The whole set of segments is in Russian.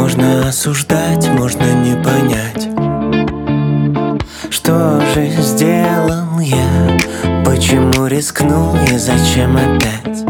Можно осуждать, можно не понять. Что же сделал я? Почему рискнул и зачем опять?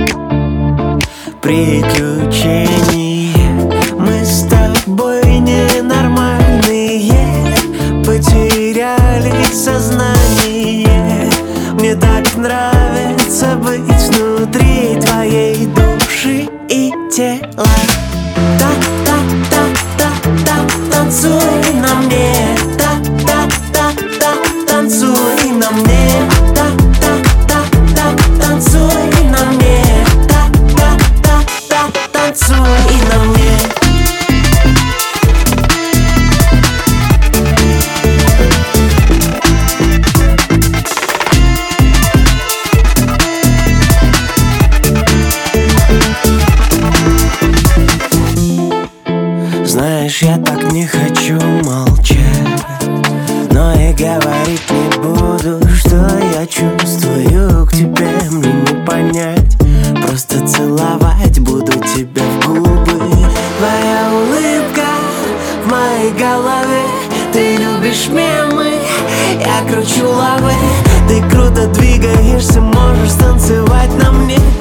Приключения. Мы с тобой ненормальные, потеряли сознание. Мне так нравится быть внутри твоей души и тела. Та-та-та-та-та, танцуй на мне. Та-та-та-та, танцуй на мне. Та-та-та-та, танцуй на мне. Та-та-та-та, танцуй на мне. Знаешь, я так не хочу молчать, но и говорить не буду, что я чувствую к тебе, мне не понять. Просто целовать буду тебя в губы. Твоя улыбка в моей голове. Ты любишь мемы, я кручу лавы. Ты круто двигаешься, можешь танцевать на мне.